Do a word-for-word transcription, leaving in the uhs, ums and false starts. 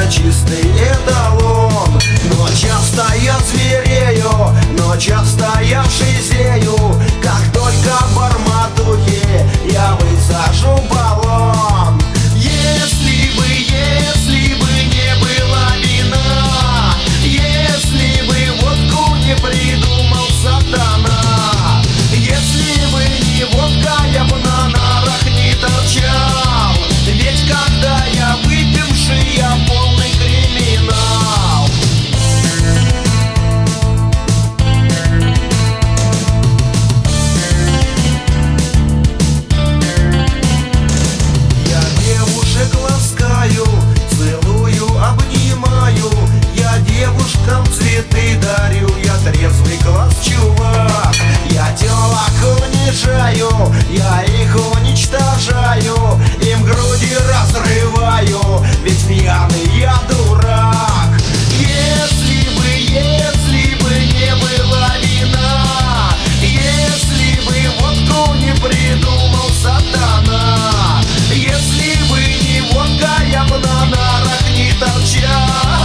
это чистый эталон. Но часто я зверею, но часто я шизею. Как только в барматухе я высажу баллон. Если бы, если бы не было вина, если бы водку не придумал сатана, если бы не водка, я бы на нарах не торчал. Ведь когда я выпивший, я полный криминал. Я девушек ласкаю, целую, обнимаю. Я девушкам цветы дарю, я трезвый класс чувак. Я телок унижаю, я их уничтожаю, им груди разрываю, ведь пьяный я дурак. Если бы, если бы не было вина, если бы водку не придумал сатана, если бы не водка, я бы на нарах не торчал.